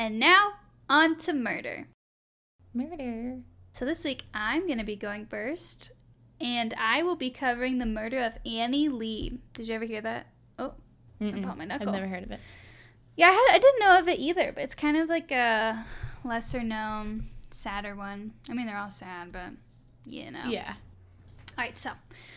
And now, on to murder. Murder. So this week, I'm going to be going first, and I will be covering the murder of Annie Lee. Did you ever hear that? Oh, I popped my knuckle. I've never heard of it. Yeah, I didn't know of it either, but it's kind of like a lesser-known, sadder one. I mean, they're all sad, but, you know. Yeah. All right, so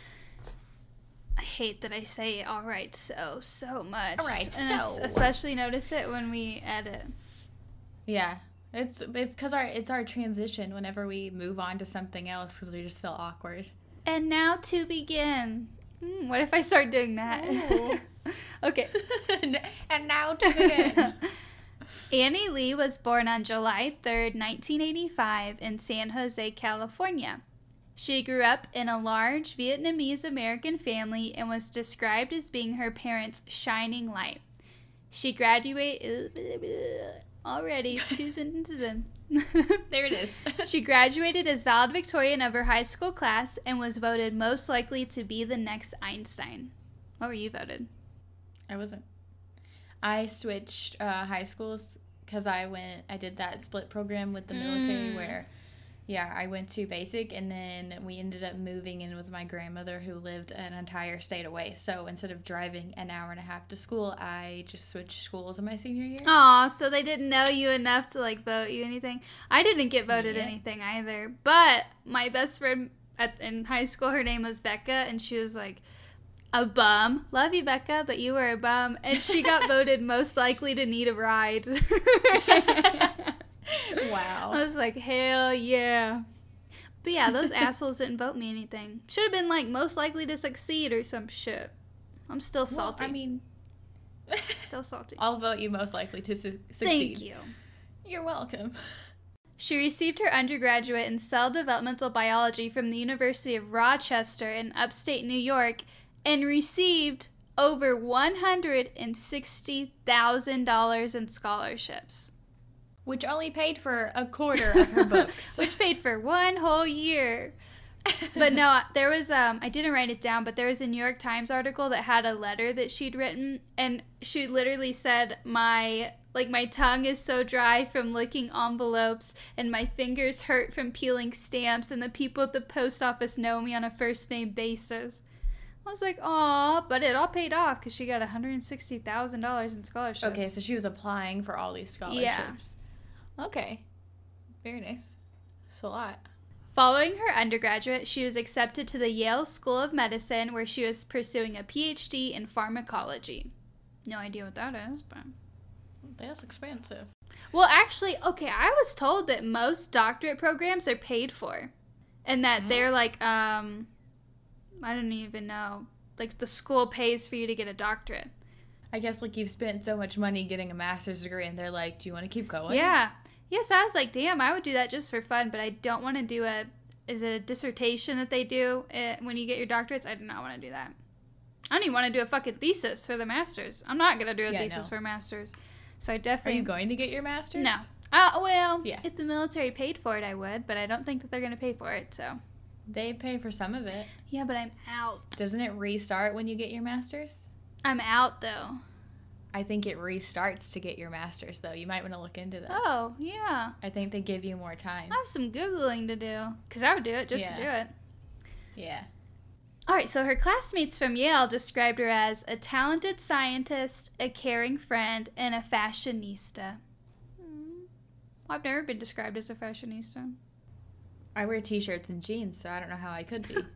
I hate that I say all right so much. All right, and so. Especially notice it when we edit. Yeah. It's because it's our transition whenever we move on to something else because we just feel awkward. And now to begin. What if I start doing that? Okay. And now to begin. Annie Lee was born on July 3rd, 1985 in San Jose, California. She grew up in a large Vietnamese-American family and was described as being her parents' shining light. She graduated... Already, 2 sentences in. There it is. She graduated as valedictorian of her high school class and was voted most likely to be the next Einstein. What were you voted? I wasn't. I switched high schools because I did that split program with the military where, I went to basic and then we ended up moving in with my grandmother who lived an entire state away. So instead of driving an hour and a half to school, I just switched schools in my senior year. Aw, so they didn't know you enough to, vote you anything? I didn't get voted anything either. But my best friend in high school, her name was Becca, and she was like, a bum. Love you, Becca, but you were a bum. And she got voted most likely to need a ride. Wow. I was like, hell yeah. But yeah, those assholes didn't vote me anything. Should have been most likely to succeed or some shit. I'm still salty. Well, I mean... Still salty. I'll vote you most likely to succeed. Thank you. You're welcome. She received her undergraduate in cell developmental biology from the University of Rochester in upstate New York and received over $160,000 in scholarships. Which only paid for a quarter of her books. Which paid for 1 whole year. But no, there was, I didn't write it down, but there was a New York Times article that had a letter that she'd written, and she literally said, my tongue is so dry from licking envelopes, and my fingers hurt from peeling stamps, and the people at the post office know me on a first-name basis. I was like, aw, but it all paid off because she got $160,000 in scholarships. Okay, so she was applying for all these scholarships. Yeah. Okay. Very nice. That's a lot. Following her undergraduate, she was accepted to the Yale School of Medicine, where she was pursuing a PhD in pharmacology. No idea what that is, but... That's expensive. Well, actually, okay, I was told that most doctorate programs are paid for. And that they're I don't even know. The school pays for you to get a doctorate. I guess, you've spent so much money getting a master's degree, and they're like, do you want to keep going? Yeah. Yes, I was like, damn, I would do that just for fun, but I don't want to do is it a dissertation that they do when you get your doctorates? I do not want to do that. I don't even want to do a fucking thesis for the master's. I'm not going to do a thesis for a master's. So I definitely... Are you going to get your master's? No. If the military paid for it, I would, but I don't think that they're going to pay for it, so... They pay for some of it. Yeah, but I'm out. Doesn't it restart when you get your master's? I'm out, though. I think it restarts to get your master's, though. You might want to look into that. Oh, yeah. I think they give you more time. I have some Googling to do, because I would do it just to do it. Yeah. All right, so her classmates from Yale described her as a talented scientist, a caring friend, and a fashionista. I've never been described as a fashionista. I wear t-shirts and jeans, so I don't know how I could be.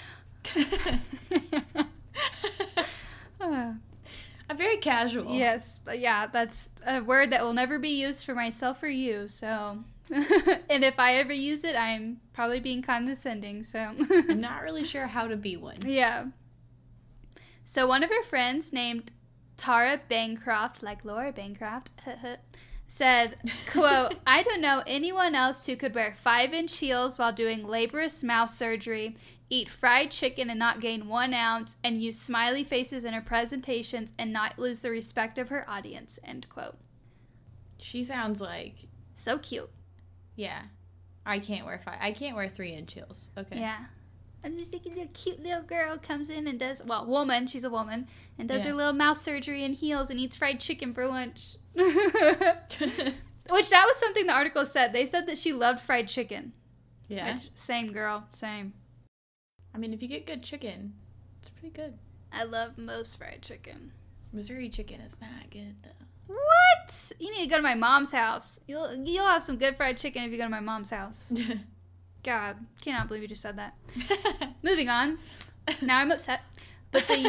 I'm very casual. Yes, but yeah, that's a word that will never be used for myself or you, so... And if I ever use it, I'm probably being condescending, so... I'm not really sure how to be one. Yeah. So one of her friends named Tara Bancroft, like Laura Bancroft, said, quote, I don't know anyone else who could wear 5-inch heels while doing laborious mouth surgery, eat fried chicken and not gain 1 ounce, and use smiley faces in her presentations and not lose the respect of her audience, end quote. She sounds like... So cute. Yeah. I can't wear 3-inch heels. Okay. Yeah. And this little cute little girl comes in and does, woman, she's a woman, and does her little mouth surgery and heels and eats fried chicken for lunch. Which that was something the article said. They said that she loved fried chicken. Yeah. Which, same girl, same. I mean, if you get good chicken, it's pretty good. I love most fried chicken. Missouri chicken is not good though. What? You need to go to my mom's house. You'll have some good fried chicken if you go to my mom's house. God, cannot believe you just said that. Moving on. Now I'm upset. But the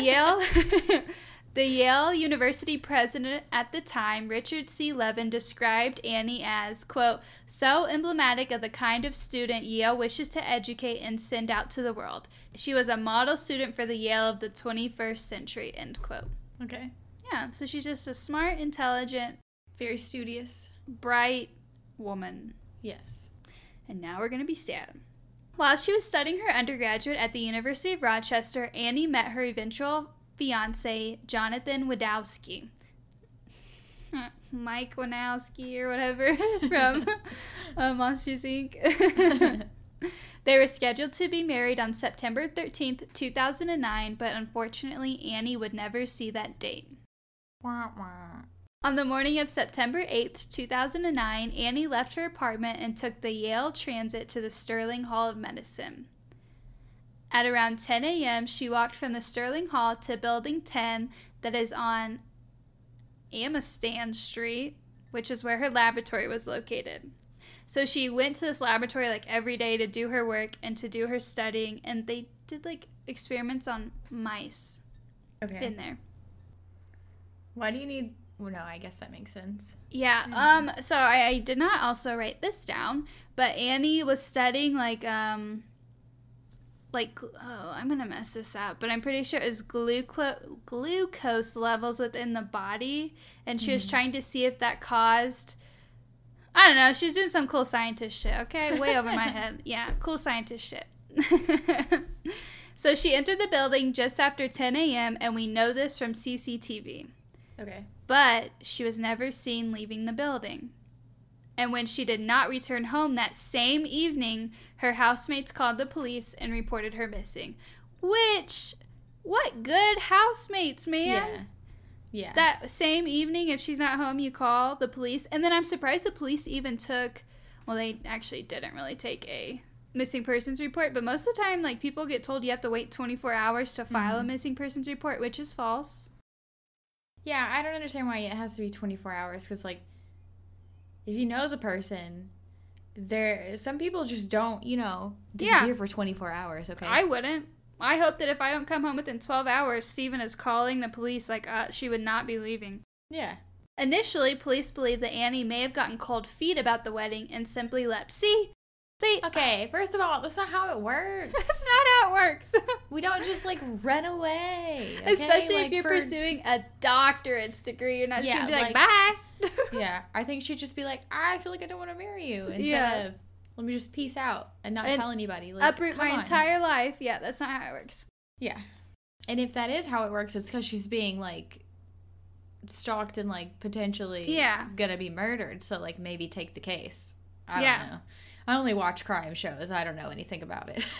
Yale University president at the time, Richard C. Levin, described Annie as, quote, so emblematic of the kind of student Yale wishes to educate and send out to the world. She was a model student for the Yale of the 21st century, end quote. Okay. Yeah, so she's just a smart, intelligent, Very studious. bright woman. Yes. And now we're going to be sad. While she was studying her undergraduate at the University of Rochester, Annie met her eventual fiance, Jonathan Wadowski. Mike Wanowski or whatever from Monsters, Inc. They were scheduled to be married on September 13th, 2009, but unfortunately, Annie would never see that date. Wah, wah. On the morning of September 8th, 2009, Annie left her apartment and took the Yale Transit to the Sterling Hall of Medicine. At around 10 a.m., she walked from the Sterling Hall to Building 10 that is on Amistan Street, which is where her laboratory was located. So she went to this laboratory like every day to do her work and to do her studying, and they did like experiments on mice in there. Why do you need... Well, no, I guess that makes sense. Yeah. So I did not also write this down, but Annie was studying like I'm gonna mess this up, but I'm pretty sure it was glucose levels within the body, and she was trying to see if that caused. I don't know. She was doing some cool scientist shit. Okay, way over my head. Yeah, cool scientist shit. So she entered the building just after 10 a.m., and we know this from CCTV. Okay. But she was never seen leaving the building. And when she did not return home that same evening, her housemates called the police and reported her missing. Which, what good housemates, man. Yeah. That same evening, if she's not home, you call the police. And then I'm surprised the police even took, well, they actually didn't really take a missing persons report. But most of the time, like, people get told you have to wait 24 hours to file a missing persons report, which is false. Yeah, I don't understand why it has to be 24 hours, because, like, if you know the person, some people just don't, disappear for 24 hours, okay? I wouldn't. I hope that if I don't come home within 12 hours, Steven is calling the police like she would not be leaving. Yeah. Initially, police believed that Annie may have gotten cold feet about the wedding and simply left. See? Okay, first of all, that's not how it works. That's not how it works. We don't just, like, run away. Okay? Especially if you're pursuing a doctorate's degree. You're not just going to be like, bye. Yeah, I think she'd just be like, I feel like I don't want to marry you. Instead of, let me just peace out and not tell anybody. Like, uproot my entire life. Yeah, that's not how it works. Yeah. And if that is how it works, it's because she's being, like, stalked and, like, potentially gonna be murdered. So, like, maybe take the case. I don't know. I only watch crime shows. I don't know anything about it.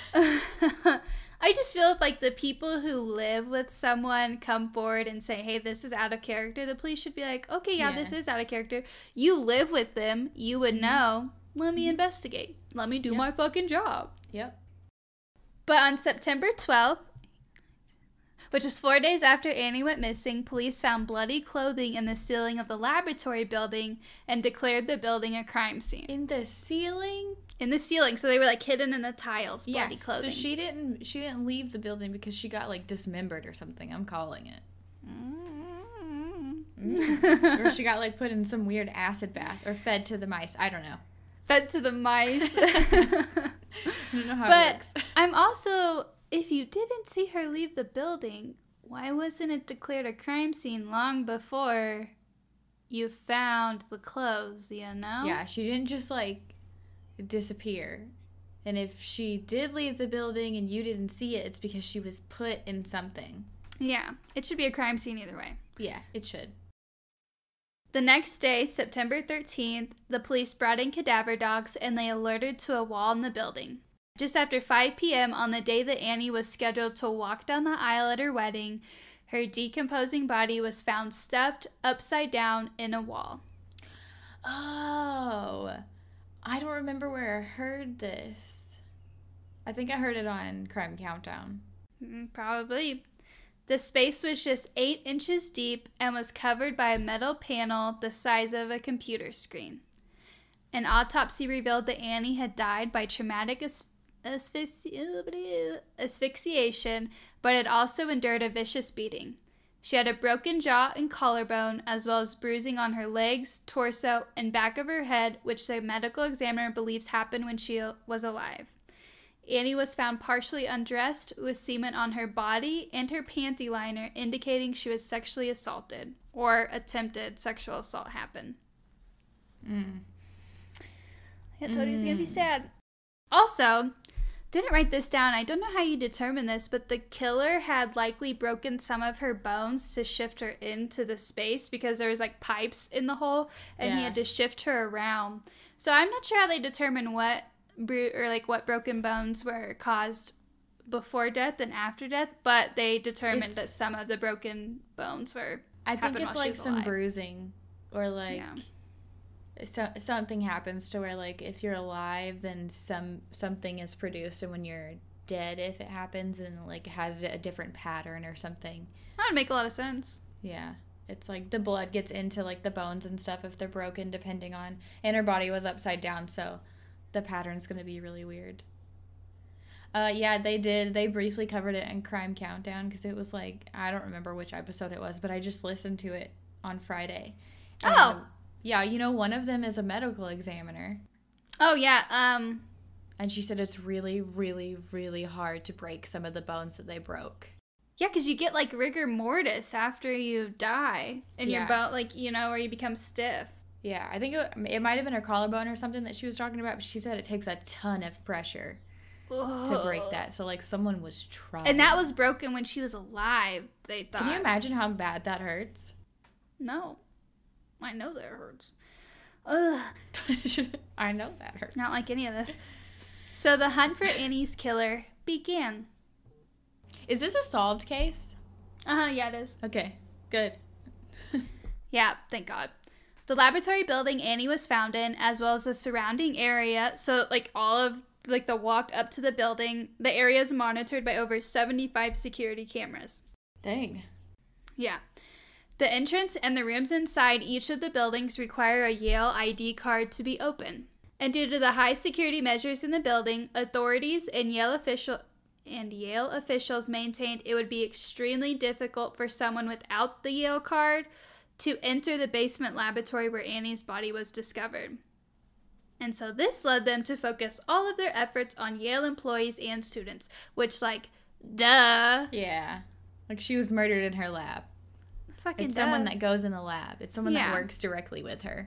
I just feel if, like, the people who live with someone come forward and say, hey, this is out of character, the police should be like, okay, this is out of character. You live with them. You would know. Let me investigate. Let me do my fucking job. Yep. But on September 12th, which was 4 days after Annie went missing, police found bloody clothing in the ceiling of the laboratory building and declared the building a crime scene. In the ceiling? In the ceiling. So they were, like, hidden in the tiles, bloody clothing. So she didn't leave the building because she got, like, dismembered or something. I'm calling it. Or she got, like, put in some weird acid bath or fed to the mice. I don't know. Fed to the mice. I don't know how it works. I'm also... If you didn't see her leave the building, why wasn't it declared a crime scene long before you found the clothes, you know? Yeah, she didn't just, like, disappear. And if she did leave the building and you didn't see it, it's because she was put in something. Yeah, it should be a crime scene either way. Yeah, it should. The next day, September 13th, the police brought in cadaver dogs and they alerted to a wall in the building. Just after 5 p.m. on the day that Annie was scheduled to walk down the aisle at her wedding, her decomposing body was found stuffed upside down in a wall. Oh, I don't remember where I heard this. I think I heard it on Crime Countdown. Probably. The space was just 8 inches deep and was covered by a metal panel the size of a computer screen. An autopsy revealed that Annie had died by traumatic asphyxiation, but had also endured a vicious beating. She had a broken jaw and collarbone, as well as bruising on her legs, torso, and back of her head, which the medical examiner believes happened when she was alive. Annie was found partially undressed, with semen on her body and her panty liner, indicating she was sexually assaulted, or attempted sexual assault happened. I told you it was going to be sad. Also, didn't write this down. I don't know how you determine this, but the killer had likely broken some of her bones to shift her into the space because there was like pipes in the hole, and he had to shift her around. So I'm not sure how they determine what broken bones were caused before death and after death, but they determined that some of the broken bones were. I think it's like some bruising, or like. Yeah. So something happens to where, like, if you're alive, then something is produced, and when you're dead, if it happens, and like has a different pattern or something. That would make a lot of sense. Yeah, it's like the blood gets into like the bones and stuff if they're broken, depending on. And her body was upside down, so the pattern's gonna be really weird. Yeah, they briefly covered it in Crime Countdown because it was like, I don't remember which episode it was, but I just listened to it on Friday. Oh. Yeah, you know, one of them is a medical examiner. Oh, yeah. And she said it's really, really, really hard to break some of the bones that they broke. Yeah, because you get, like, rigor mortis after you die. And your bone, like, you know, where you become stiff. Yeah, I think it might have been her collarbone or something that she was talking about, but she said it takes a ton of pressure to break that. So, like, someone was trying. And that was broken when she was alive, they thought. Can you imagine how bad that hurts? No. I know that hurts. Ugh. I know that hurts. Not like any of this. So the hunt for Annie's killer began. Is this a solved case? Yeah, it is. Okay, good. Yeah, thank God. The laboratory building Annie was found in, as well as the surrounding area, so like all of like the walk up to the building, the area is monitored by over 75 security cameras. Dang. Yeah. The entrance and the rooms inside each of the buildings require a Yale ID card to be open. And due to the high security measures in the building, authorities and Yale officials maintained it would be extremely difficult for someone without the Yale card to enter the basement laboratory where Annie's body was discovered. And so this led them to focus all of their efforts on Yale employees and students, which, like, duh. Yeah. Like, she was murdered in her lab. It's someone that goes in the lab. It's someone that works directly with her.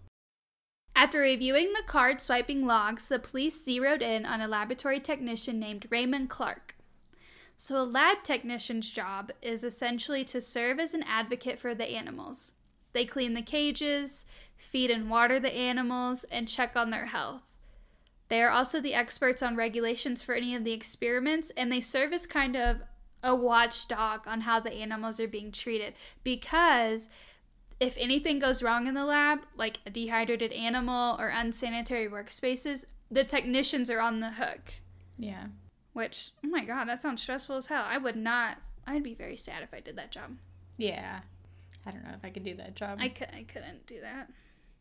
After reviewing the card swiping logs, the police zeroed in on a laboratory technician named Raymond Clark. So a lab technician's job is essentially to serve as an advocate for the animals. They clean the cages, feed and water the animals, and check on their health. They are also the experts on regulations for any of the experiments, and they serve as kind of a watchdog on how the animals are being treated, because if anything goes wrong in the lab, like a dehydrated animal or unsanitary workspaces, the technicians are on the hook. Yeah. Which, oh my God, that sounds stressful as hell. I'd be very sad if I did that job. Yeah. I don't know if I could do that job. I couldn't do that.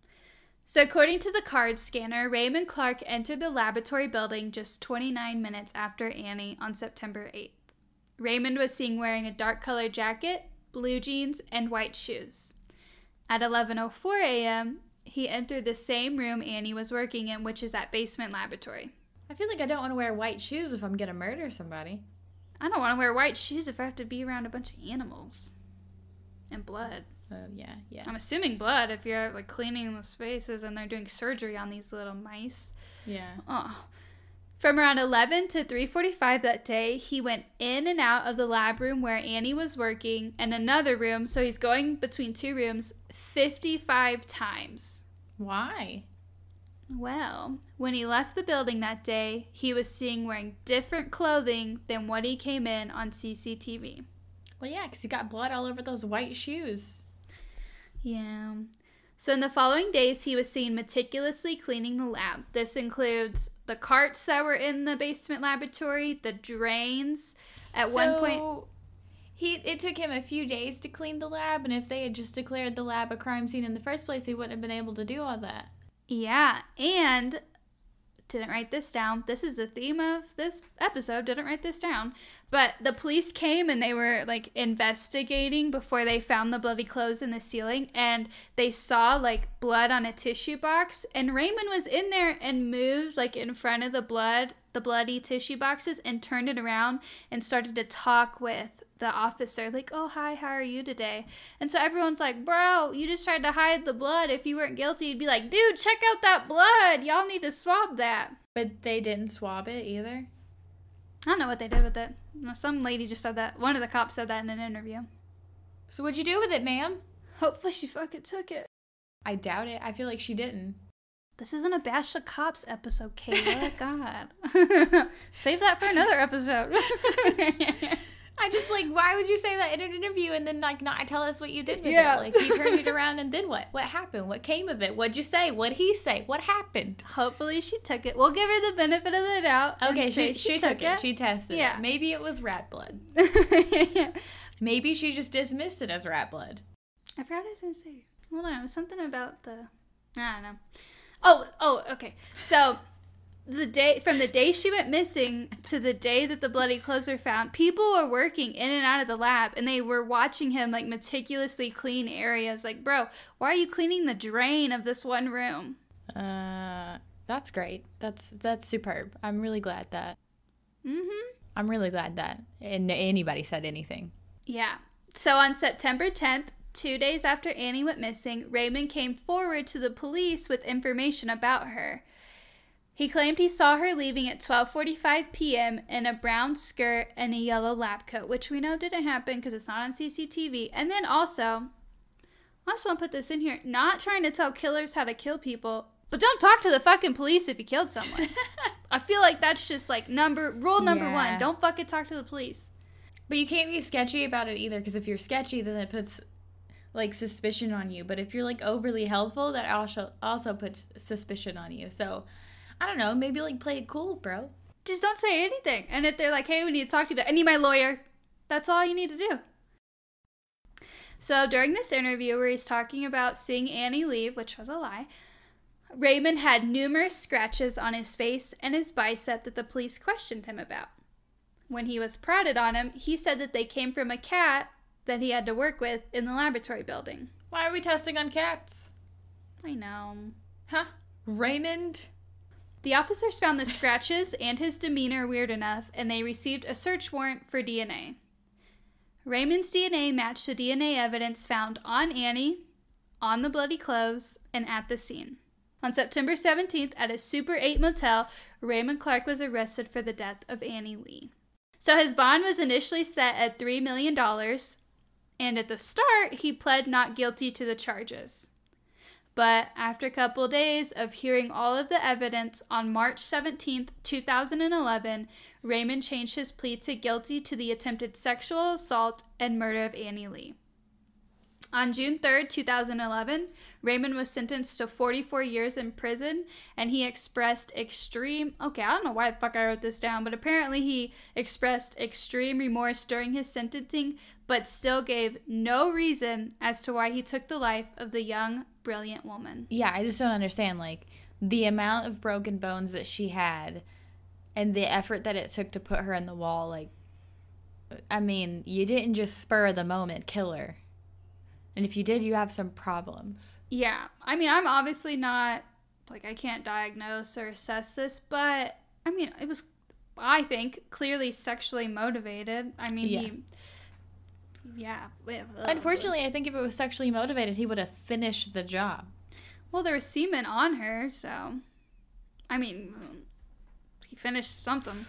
So according to the card scanner, Raymond Clark entered the laboratory building just 29 minutes after Annie on September 8th. Raymond was seen wearing a dark-colored jacket, blue jeans, and white shoes. At 11:04 a.m., he entered the same room Annie was working in, which is at basement laboratory. I feel like I don't want to wear white shoes if I'm going to murder somebody. I don't want to wear white shoes if I have to be around a bunch of animals. And blood. Yeah. I'm assuming blood if you're like cleaning the spaces and they're doing surgery on these little mice. Yeah. Oh. From around 11 to 3:45 that day, he went in and out of the lab room where Annie was working and another room, so he's going between two rooms 55 times. Why? Well, when he left the building that day, he was seen wearing different clothing than what he came in on CCTV. Well, yeah, because he got blood all over those white shoes. Yeah. So in the following days, he was seen meticulously cleaning the lab. This includes the carts that were in the basement laboratory, the drains. At one point, it took him a few days to clean the lab, and if they had just declared the lab a crime scene in the first place, he wouldn't have been able to do all that. Yeah, and didn't write this down. This is the theme of this episode. Didn't write this down. But the police came and they were like investigating before they found the bloody clothes in the ceiling, and they saw like blood on a tissue box, and Raymond was in there and moved like in front of the bloody tissue boxes, and turned it around and started to talk with the officer, like, oh, hi, how are you today? And so everyone's like, bro, you just tried to hide the blood. If you weren't guilty, you'd be like, dude, check out that blood. Y'all need to swab that. But they didn't swab it either? I don't know what they did with it. Some lady just said that. One of the cops said that in an interview. So what'd you do with it, ma'am? Hopefully she fucking took it. I doubt it. I feel like she didn't. This isn't a Bash the Cops episode, Kayla. God. Save that for another episode. I just, like, why would you say that in an interview and then, like, not tell us what you did with it? Like, you turned it around and then what? What happened? What came of it? What'd you say? What'd he say? What happened? Hopefully she took it. We'll give her the benefit of the doubt. Okay, she took it. She tested it. Maybe it was rat blood. Maybe she just dismissed it as rat blood. I forgot what I was going to say. Hold on. It was something about the... I don't know. Oh, okay. So... From the day she went missing to the day that the bloody clothes were found, people were working in and out of the lab, and they were watching him like meticulously clean areas. Like, bro, why are you cleaning the drain of this one room? That's great. That's superb. I'm really glad that. I'm really glad that anybody said anything. Yeah. So on September 10th, 2 days after Annie went missing, Raymond came forward to the police with information about her. He claimed he saw her leaving at 12:45 p.m. in a brown skirt and a yellow lab coat, which we know didn't happen because it's not on CCTV. And then also, I just want to put this in here, not trying to tell killers how to kill people, but don't talk to the fucking police if you killed someone. I feel like that's just like rule number one. Don't fucking talk to the police. But you can't be sketchy about it either, because if you're sketchy, then it puts like suspicion on you. But if you're like overly helpful, that also puts suspicion on you. So I don't know, maybe like play it cool, bro. Just don't say anything. And if they're like, hey, we need to talk to you, I need my lawyer. That's all you need to do. So during this interview where he's talking about seeing Annie leave, which was a lie, Raymond had numerous scratches on his face and his bicep that the police questioned him about. When he was prodded on him, he said that they came from a cat that he had to work with in the laboratory building. Why are we testing on cats? I know. Huh? Raymond? The officers found the scratches and his demeanor weird enough, and they received a search warrant for DNA. Raymond's DNA matched the DNA evidence found on Annie, on the bloody clothes, and at the scene. On September 17th, at a Super 8 motel, Raymond Clark was arrested for the death of Annie Lee. So his bond was initially set at $3 million, and at the start, he pled not guilty to the charges. But after a couple days of hearing all of the evidence, on March 17th, 2011, Raymond changed his plea to guilty to the attempted sexual assault and murder of Annie Lee. On June 3rd, 2011, Raymond was sentenced to 44 years in prison, and he expressed I don't know why the fuck I wrote this down, but apparently he expressed extreme remorse during his sentencing, but still gave no reason as to why he took the life of the young, brilliant woman. Yeah, I just don't understand, like, the amount of broken bones that she had and the effort that it took to put her in the wall. Like, I mean, you didn't just spur of the moment kill her. And if you did, you have some problems. Yeah. I mean, I'm obviously not, like, I can't diagnose or assess this, but, I mean, it was, I think, clearly sexually motivated. I mean, Unfortunately, I think if it was sexually motivated, he would have finished the job. Well, there was semen on her, so, I mean, he finished something.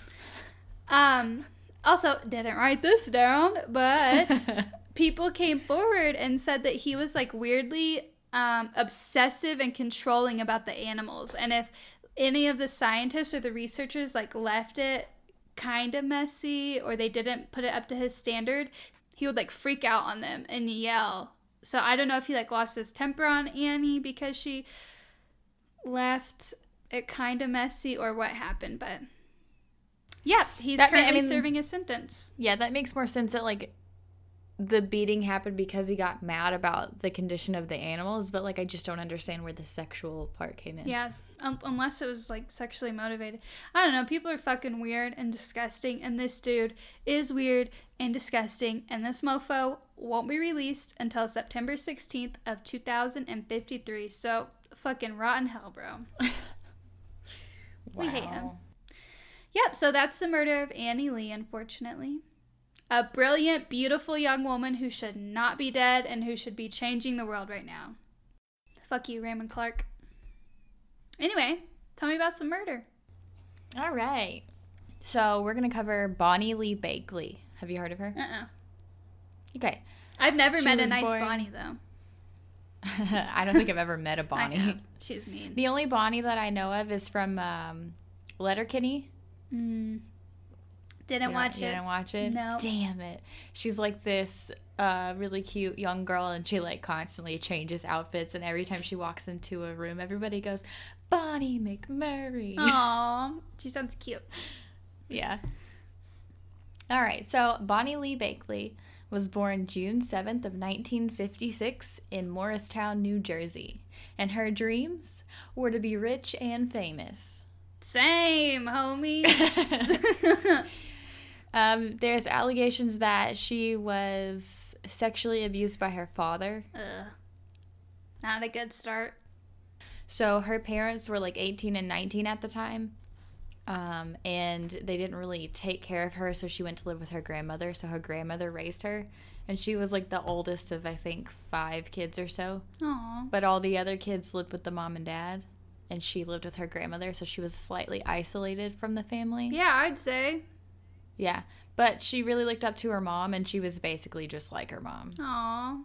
Also, didn't write this down, but people came forward and said that he was, like, weirdly obsessive and controlling about the animals. And if any of the scientists or the researchers, like, left it kind of messy or they didn't put it up to his standard, he would, like, freak out on them and yell So I don't know if he like lost his temper on Annie because she left it kind of messy or what happened, but yeah, he's currently serving his sentence. Yeah, that makes more sense that like the beating happened because he got mad about the condition of the animals, but like I just don't understand where the sexual part came in. Yes, unless it was like sexually motivated. I don't know, people are fucking weird and disgusting, and this dude is weird and disgusting, and this mofo won't be released until September 16th of 2053. So fucking rotten hell, bro. We hate him. Yep, so that's the murder of Annie Lee, unfortunately. A brilliant, beautiful young woman who should not be dead and who should be changing the world right now. Fuck you, Raymond Clark. Anyway, tell me about some murder. All right. So we're going to cover Bonnie Lee Bakley. Have you heard of her? Okay. I've never met a nice Bonnie, though. I don't think I've ever met a Bonnie. I have. She's mean. The only Bonnie that I know of is from Letterkenny. Didn't watch it. Didn't watch it? No. Damn it. She's like this really cute young girl, and she like constantly changes outfits, and every time she walks into a room, everybody goes, Bonnie McMurray. Aw, she sounds cute. Yeah. All right, so Bonnie Lee Bakley was born June 7th of 1956 in Morristown, New Jersey, and her dreams were to be rich and famous. Same, homie. There's allegations that she was sexually abused by her father. Not a good start. So her parents were like 18 and 19 at the time. And they didn't really take care of her, so she went to live with her grandmother. So her grandmother raised her, and she was like the oldest of, I think, 5 kids or so. Aww. But all the other kids lived with the mom and dad, and she lived with her grandmother, so she was slightly isolated from the family. Yeah, I'd say. Yeah, but she really looked up to her mom, and she was basically just like her mom. Aww.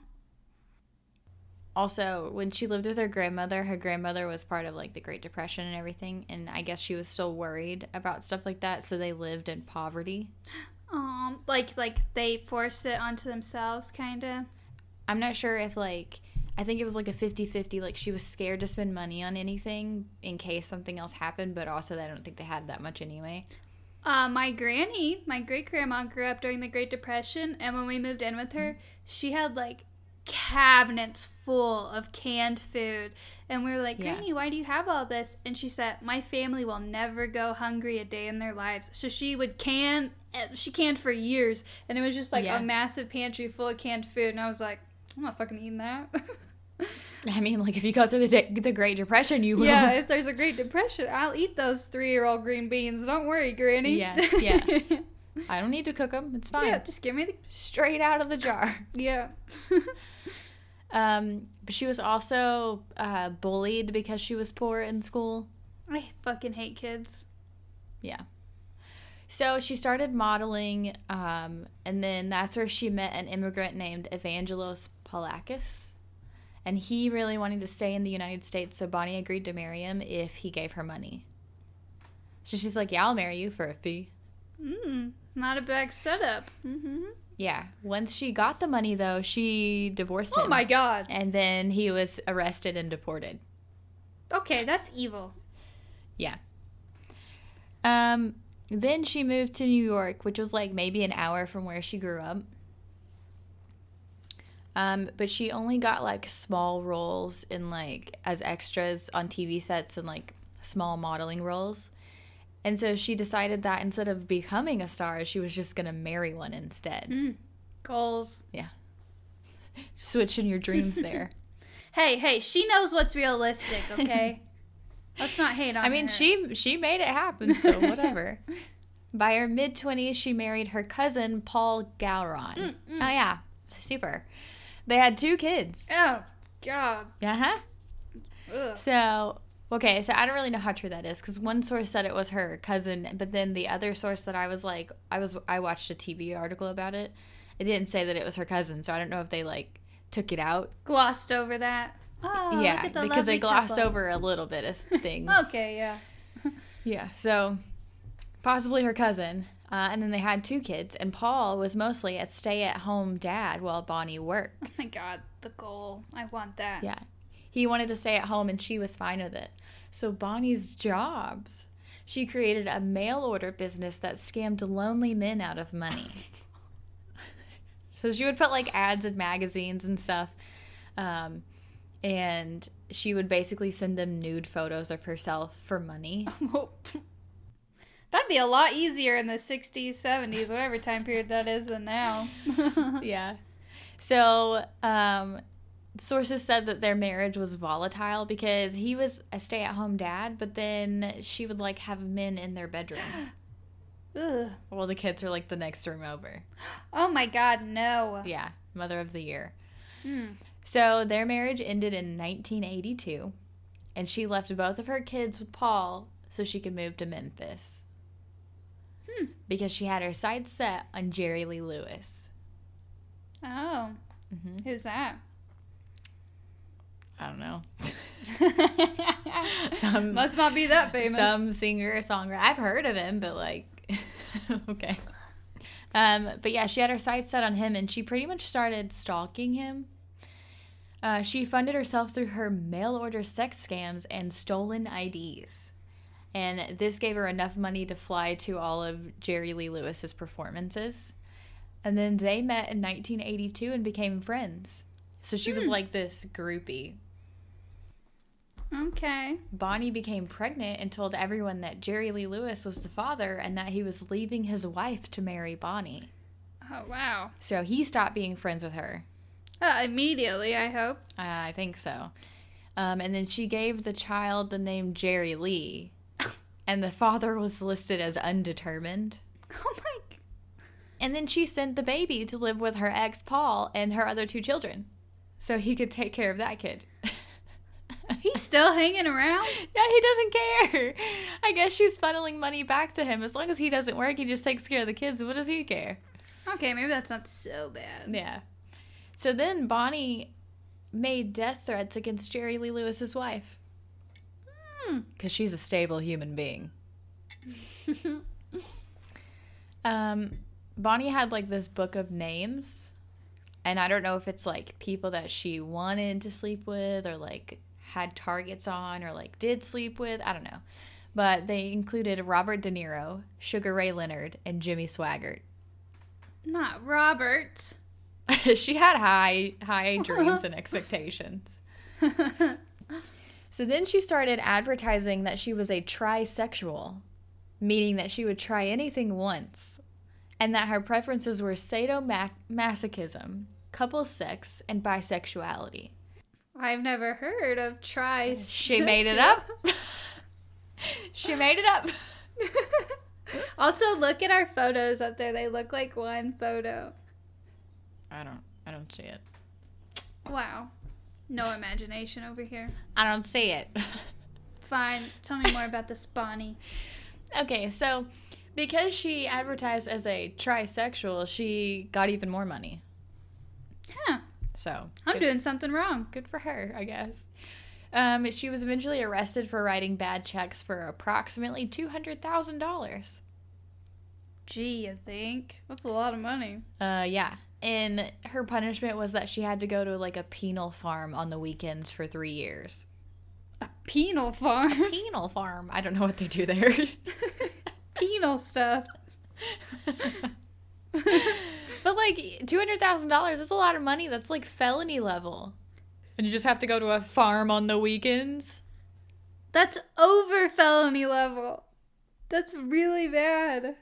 Also, when she lived with her grandmother was part of, like, the Great Depression and everything, and I guess she was still worried about stuff like that, so they lived in poverty. Like they forced it onto themselves, kind of? I'm not sure if, like, I think it was, like, a 50-50, like, she was scared to spend money on anything in case something else happened, but also I don't think they had that much anyway. My great-grandma grew up during the Great Depression, and when we moved in with her, she had, like, cabinets full of canned food, and we were like, Granny, why do you have all this? And she said, my family will never go hungry a day in their lives. So she canned for years, and it was just like a massive pantry full of canned food, and I was like, I'm not fucking eating that. I mean, like, if you go through the Great Depression, you will. Yeah, if there's a Great Depression, I'll eat those 3-year-old green beans. Don't worry, Granny. Yeah. I don't need to cook them. It's fine. Yeah, just give me straight out of the jar. Yeah. But she was also bullied because she was poor in school. I fucking hate kids. Yeah. So she started modeling, and then that's where she met an immigrant named Evangelos Palakis. And he really wanted to stay in the United States, so Bonnie agreed to marry him if he gave her money. So she's like, yeah, I'll marry you for a fee. Not a bad setup. Yeah. Once she got the money, though, she divorced him. Oh, my God. And then he was arrested and deported. Okay, that's evil. Yeah. Then she moved to New York, which was like maybe an hour from where she grew up. But she only got like small roles in like as extras on TV sets and like small modeling roles. And so she decided that instead of becoming a star, she was just going to marry one instead. Goals. Yeah. Switching your dreams there. Hey, she knows what's realistic, okay? Let's not hate on her. I mean, she made it happen, so whatever. By her mid-20s, she married her cousin, Paul Gowron. Oh, yeah. Super. They had 2 kids. Oh, God. Uh-huh. Ugh. So I don't really know how true that is, because one source said it was her cousin, but then the other source that I was like, I watched a TV article about it. It didn't say that it was her cousin, so I don't know if they like took it out. Glossed over that. Oh, yeah, look at the because they glossed couple. over a little bit of things. Okay, yeah. Yeah, so possibly her cousin. And then they had 2 kids, and Paul was mostly a stay-at-home dad while Bonnie worked. Oh my God, the goal. I want that. Yeah. He wanted to stay at home, and she was fine with it. So Bonnie's jobs, she created a mail-order business that scammed lonely men out of money. So she would put, like, ads in magazines and stuff, and she would basically send them nude photos of herself for money. That'd be a lot easier in the 60s, 70s, whatever time period that is than now. Yeah. So, sources said that their marriage was volatile because he was a stay-at-home dad, but then she would, like, have men in their bedroom. Ugh. Well, the kids were, like, the next room over. Oh my God, no. Yeah. Mother of the year. So, their marriage ended in 1982, and she left both of her kids with Paul so she could move to Memphis. Because she had her sights set on Jerry Lee Lewis. Oh. Who's that? I don't know. Must not be that famous. Some singer or songwriter. I've heard of him, but like, okay. But yeah, she had her sights set on him, and she pretty much started stalking him. She funded herself through her mail-order sex scams and stolen IDs. And this gave her enough money to fly to all of Jerry Lee Lewis's performances. And then they met in 1982 and became friends. So she was like this groupie. Okay. Bonnie became pregnant and told everyone that Jerry Lee Lewis was the father and that he was leaving his wife to marry Bonnie. Oh, wow. So he stopped being friends with her. Immediately, I hope. I think so. And then she gave the child the name Jerry Lee. And the father was listed as undetermined. Oh my God. And then she sent the baby to live with her ex, Paul, and her other 2 children. So he could take care of that kid. He's still hanging around? Yeah, he doesn't care. I guess she's funneling money back to him. As long as he doesn't work, he just takes care of the kids. What does he care? Okay, maybe that's not so bad. Yeah. So then Bonnie made death threats against Jerry Lee Lewis's wife. Because she's a stable human being. Bonnie had like this book of names. And I don't know if it's like people that she wanted to sleep with or like had targets on or like did sleep with. I don't know. But they included Robert De Niro, Sugar Ray Leonard, and Jimmy Swaggart. Not Robert. She had high dreams and expectations. So then she started advertising that she was a trisexual, meaning that she would try anything once, and that her preferences were sadomasochism, couple sex, and bisexuality. I've never heard of trisexual. She made it up. She made it up. Also, look at our photos up there. They look like one photo. I don't see it. Wow. No imagination over here. I don't see it. Fine. Tell me more about this Bonnie. Okay, so because she advertised as a trisexual, she got even more money. Huh. So I'm doing something wrong. Good for her, I guess. She was eventually arrested for writing bad checks for approximately $200,000. Gee, you think? That's a lot of money. Yeah. And her punishment was that she had to go to like a penal farm on the weekends for 3 years. A penal farm? A penal farm. I don't know what they do there. Penal stuff. But like $200,000, that's a lot of money. That's like felony level. And you just have to go to a farm on the weekends? That's over felony level. That's really bad.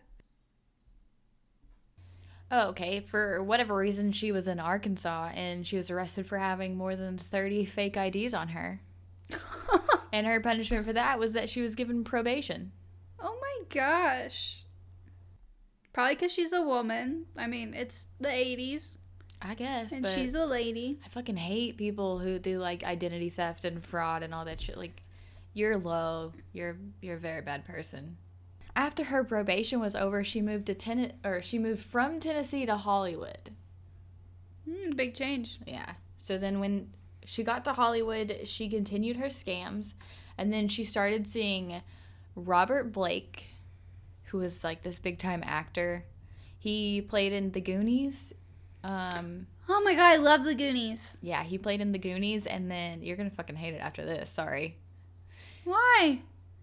Oh, okay. For whatever reason, she was in Arkansas and she was arrested for having more than 30 fake IDs on her. And her punishment for that was that she was given probation. Oh my gosh. Probably because she's a woman. I mean, it's the 80s. I guess. And but she's a lady. I fucking hate people who do like identity theft and fraud and all that shit. Like, you're low. You're a very bad person. After her probation was over, she moved from Tennessee to Hollywood. Big change. Yeah. So then when she got to Hollywood, she continued her scams, and then she started seeing Robert Blake, who was like this big time actor. He played in The Goonies. Oh my god, I love The Goonies. Yeah, he played in The Goonies, and then you're gonna fucking hate it after this. Sorry. Why?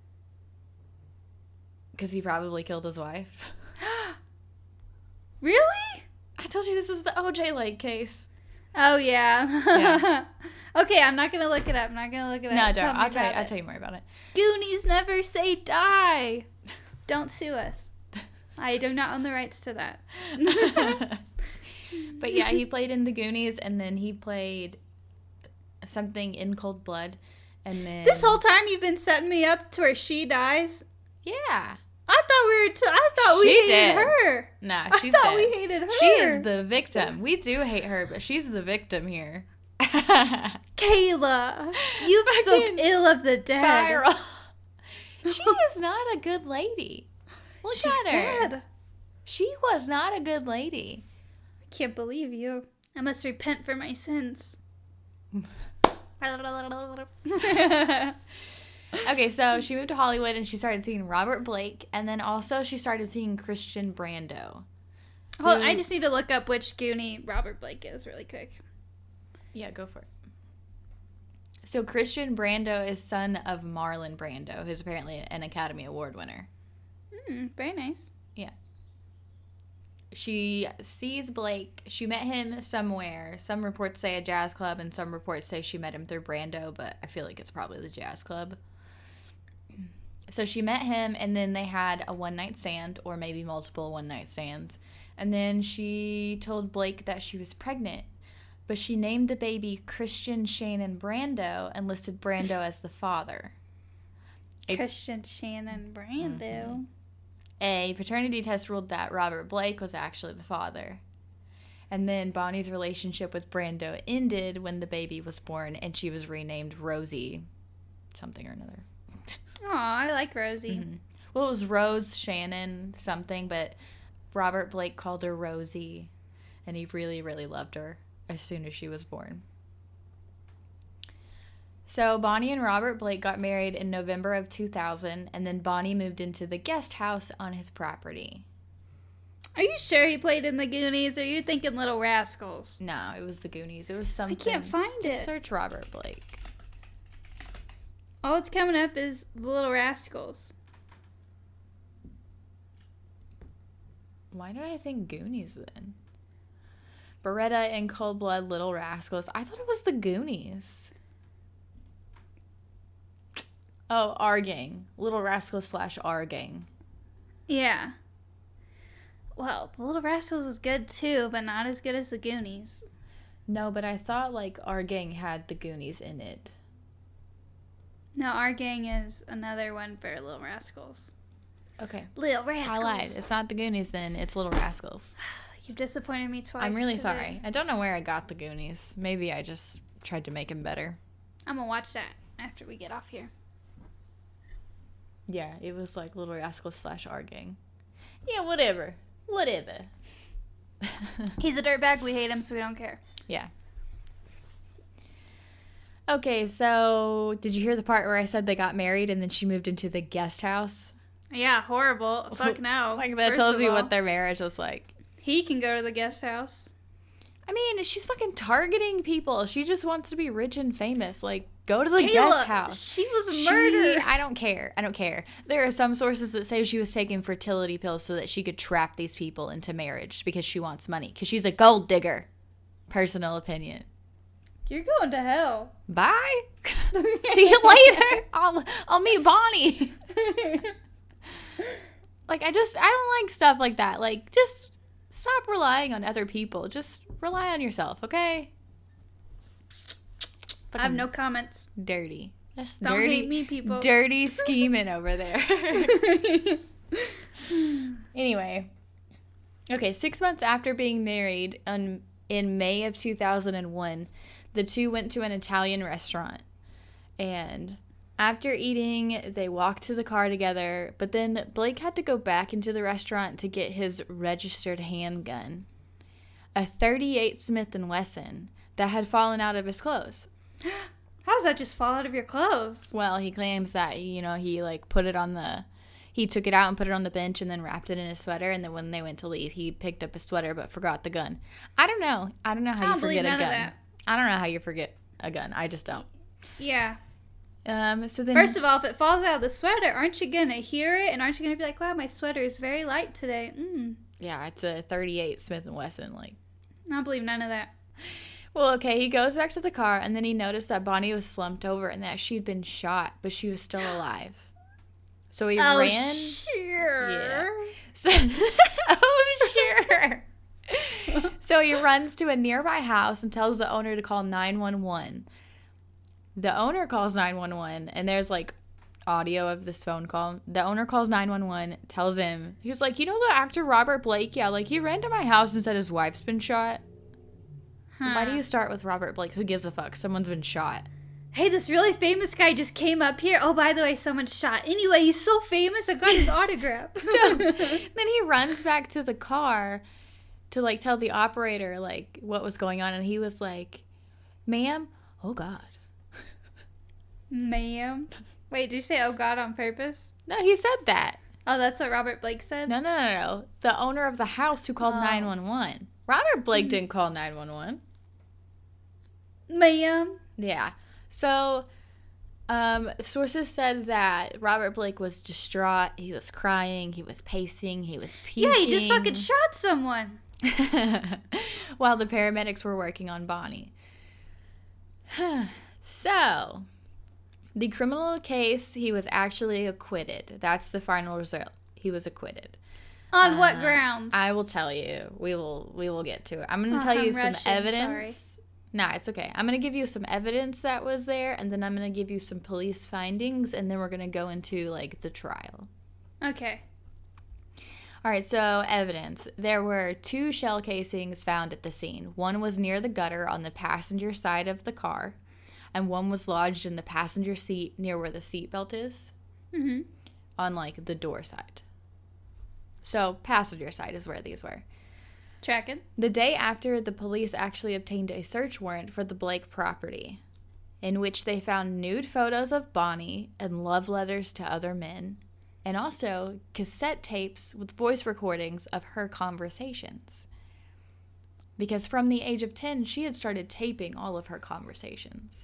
Because he probably killed his wife. Really? I told you this is the O.J. Lake case. Oh, yeah. Okay, I'm not going to look it up. No, don't. I'll tell you more about it. Goonies never say die. Don't sue us. I do not own the rights to that. But yeah, he played in The Goonies, and then he played something in Cold Blood, and then... This whole time you've been setting me up to where she dies? Yeah. I thought we hated her. Nah, she's I thought dead. we hated her. She is the victim. We do hate her, but she's the victim here. Kayla, you've spoke ill of the dead. Spiral. She is not a good lady. Look She's at her. dead. She was not a good lady. I can't believe you. I must repent for my sins. Okay, so she moved to Hollywood and she started seeing Robert Blake, and then also she started seeing Christian Brando. Hold on, I just need to look up which Goonie Robert Blake is really quick. Yeah, go for it. So Christian Brando is son of Marlon Brando, who's apparently an Academy Award winner. Very nice. Yeah. She sees Blake. She met him somewhere. Some reports say a jazz club, and some reports say she met him through Brando, but I feel like it's probably the jazz club. So she met him, and then they had a one-night stand, or maybe multiple one-night stands. And then she told Blake that she was pregnant, but she named the baby Christian Shannon Brando and listed Brando as the father. Christian Shannon Brando. Mm-hmm. A paternity test ruled that Robert Blake was actually the father. And then Bonnie's relationship with Brando ended when the baby was born, and she was renamed Rosie something or another. Aw, I like Rosie. Mm-hmm. Well, it was Rose Shannon something, but Robert Blake called her Rosie, and he really, really loved her as soon as she was born. So Bonnie and Robert Blake got married in November of 2000, and then Bonnie moved into the guest house on his property. Are you sure he played in the Goonies, or are you thinking Little Rascals? No, it was the Goonies. It was something. I can't find it. Just search Robert Blake. All it's coming up is the Little Rascals. Why did I think Goonies then? Beretta and Cold Blood, Little Rascals. I thought it was the Goonies. Oh, Our Gang. Little Rascals / Our Gang. Yeah. Well, the Little Rascals is good too, but not as good as the Goonies. No, but I thought like Our Gang had the Goonies in it. No, Our Gang is another one for Little Rascals. Okay. Little Rascals. I lied. It's not the Goonies then. It's Little Rascals. You've disappointed me twice. I'm really today. sorry. I don't know where I got the Goonies. Maybe I just tried to make them better. I'm going to watch that after we get off here. Yeah, it was like Little Rascals / Our Gang. Yeah, whatever. Whatever. He's a dirtbag. We hate him, so we don't care. Yeah. Okay, so did you hear the part where I said they got married and then she moved into the guest house? Yeah, horrible. Fuck no. Like, that First tells of you all, what their marriage was like. He can go to the guest house. I mean, she's fucking targeting people. She just wants to be rich and famous. Like, go to the guest house. She was murdered. I don't care. There are some sources that say she was taking fertility pills so that she could trap these people into marriage because she wants money. Because she's a gold digger. Personal opinion. You're going to hell. Bye. See you later. I'll meet Bonnie. Like, I don't like stuff like that. Like, just stop relying on other people. Just rely on yourself, okay? I have no comments. Dirty. That's Don't dirty, hate me, people. Dirty scheming over there. Anyway. Okay, 6 months after being married, in May of 2001, the two went to an Italian restaurant. And after eating, they walked to the car together, but then Blake had to go back into the restaurant to get his registered handgun, a .38 Smith & Wesson that had fallen out of his clothes. How does that just fall out of your clothes? Well, he claims that, he like put it on he took it out and put it on the bench and then wrapped it in his sweater. And then when they went to leave, he picked up his sweater but forgot the gun. I don't know. I don't know how you forget a gun. I don't know how you forget a gun. I just don't. Yeah. So then, first of all, if it falls out of the sweater, aren't you gonna hear it? And aren't you gonna be like, wow, my sweater is very light today? Yeah, it's a 38 Smith & Wesson. Like, I don't believe none of that. Well, okay, he goes back to the car, and then he noticed that Bonnie was slumped over and that she'd been shot, but she was still alive. So he ran. Sure. Yeah. So, sure. So he runs to a nearby house and tells the owner to call 911. The owner calls 911, and there's, like, audio of this phone call. The owner calls 911, tells him, he was like, you know the actor Robert Blake? Yeah, like, he ran to my house and said his wife's been shot. Why do you start with Robert Blake? Who gives a fuck? Someone's been shot. Hey, this really famous guy just came up here. Oh, by the way, someone's shot. Anyway, he's so famous, I got his autograph. So then he runs back to the car to, like, tell the operator, like, what was going on. And he was like, ma'am, oh, God. Ma'am? Wait, did you say oh, God on purpose? No, he said that. Oh, that's what Robert Blake said? No. The owner of the house who called 911. Robert Blake didn't call 911. Ma'am? Yeah. So, sources said that Robert Blake was distraught. He was crying. He was pacing. He was puking. Yeah, he just fucking shot someone. While the paramedics were working on Bonnie. So, the criminal case, he was actually acquitted. That's the final result. He was acquitted. On what grounds? I will tell you. We will get to it. I'm going to tell you some evidence. Sorry. Nah, it's okay. I'm going to give you some evidence that was there, and then I'm going to give you some police findings, and then we're going to go into, like, the trial. Okay. All right, so evidence. There were 2 shell casings found at the scene. One was near the gutter on the passenger side of the car, and one was lodged in the passenger seat near where the seatbelt is, on, like, the door side. So, passenger side is where these were. Tracking. The day after, the police actually obtained a search warrant for the Blake property, in which they found nude photos of Bonnie and love letters to other men, and also cassette tapes with voice recordings of her conversations. Because from the age of 10, she had started taping all of her conversations.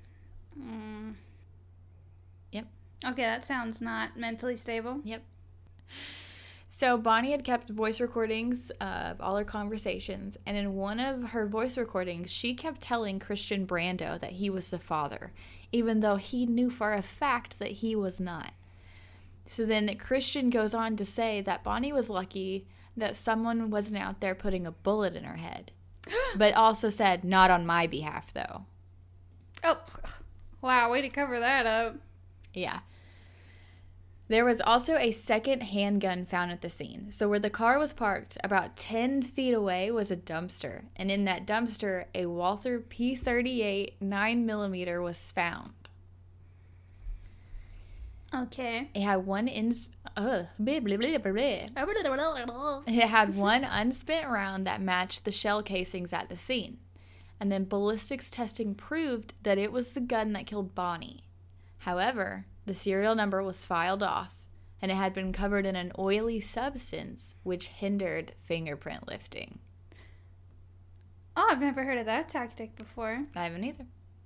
Yep. Okay, that sounds not mentally stable. Yep. So Bonnie had kept voice recordings of all her conversations, and in one of her voice recordings, she kept telling Christian Brando that he was the father, even though he knew for a fact that he was not. So then Christian goes on to say that Bonnie was lucky that someone wasn't out there putting a bullet in her head, but also said, not on my behalf, though. Oh, wow, way to cover that up. Yeah. There was also a second handgun found at the scene. So where the car was parked, about 10 feet away was a dumpster. And in that dumpster, a Walther P38 9mm was found. Okay. It had one it had one unspent round that matched the shell casings at the scene. And then ballistics testing proved that it was the gun that killed Bonnie. However, the serial number was filed off, and it had been covered in an oily substance which hindered fingerprint lifting. Oh, I've never heard of that tactic before. I haven't either.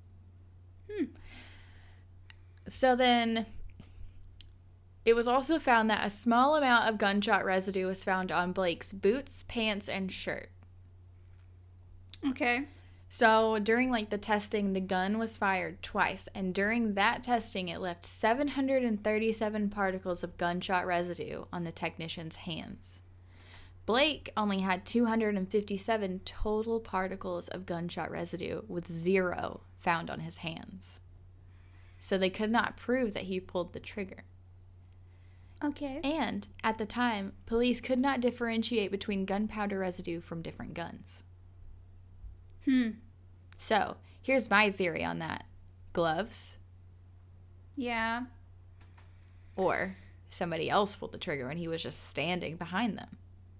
So then, it was also found that a small amount of gunshot residue was found on Blake's boots, pants, and shirt. Okay. So during, like, the testing, the gun was fired twice, and during that testing, it left 737 particles of gunshot residue on the technician's hands. Blake only had 257 total particles of gunshot residue, with 0 found on his hands. So they could not prove that he pulled the trigger. Okay. And, at the time, police could not differentiate between gunpowder residue from different guns. So, here's my theory on that. Gloves. Yeah. Or somebody else pulled the trigger and he was just standing behind them.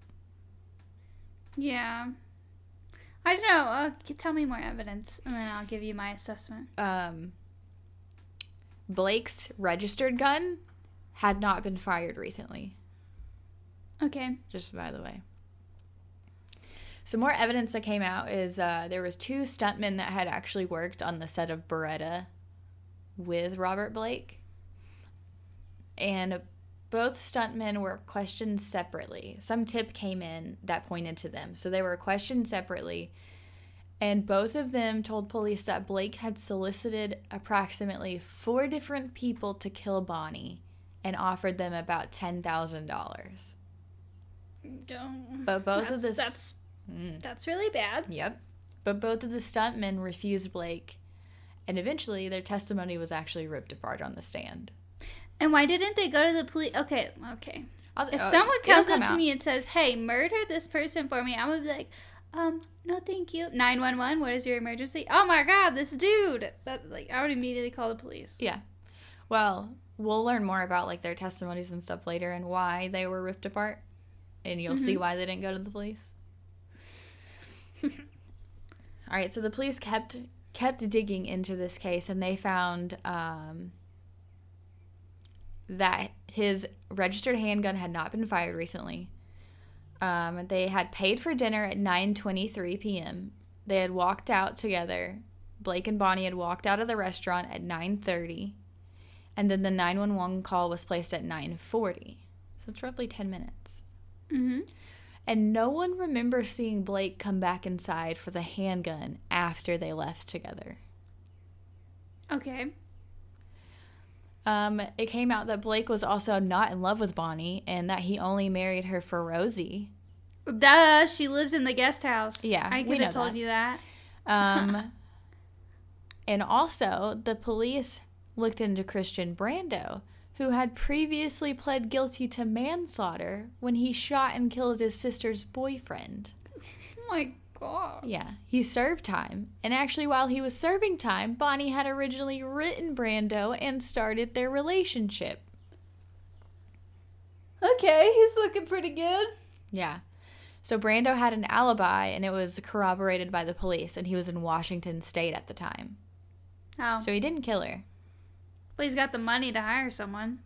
Yeah. I don't know. Tell me more evidence, and then I'll give you my assessment. Blake's registered gun had not been fired recently. Okay. Just by the way. Some more evidence that came out is there was 2 stuntmen that had actually worked on the set of Beretta with Robert Blake. And both stuntmen were questioned separately. Some tip came in that pointed to them. So they were questioned separately. And both of them told police that Blake had solicited approximately 4 different people to kill Bonnie and offered them about $10,000. But both of the... That's really bad. Yep. But both of the stuntmen refused Blake, and eventually their testimony was actually ripped apart on the stand. And why didn't they go to the police? Okay. If someone comes up to me and says, hey, murder this person for me, I'm going to be like, no, thank you. 911, what is your emergency? Oh my God, this dude. I would immediately call the police. Yeah. Well, we'll learn more about, like, their testimonies and stuff later and why they were ripped apart. And you'll see why they didn't go to the police. All right, so the police kept digging into this case, and they found that his registered handgun had not been fired recently. They had paid for dinner at 9:23 p.m. They had walked out together. Blake and Bonnie had walked out of the restaurant at 9:30, and then the 911 call was placed at 9:40. So it's roughly 10 minutes. Mm-hmm. And no one remembers seeing Blake come back inside for the handgun after they left together. Okay. It came out that Blake was also not in love with Bonnie and that he only married her for Rosie. Duh, she lives in the guest house. Yeah, I could have told you that. And also, the police looked into Christian Brando, who had previously pled guilty to manslaughter when he shot and killed his sister's boyfriend. Oh my God. Yeah, he served time. And actually, while he was serving time, Bonnie had originally written Brando and started their relationship. Okay, he's looking pretty good. Yeah. So Brando had an alibi, and it was corroborated by the police, and he was in Washington State at the time. Oh. So he didn't kill her. Well, he's got the money to hire someone.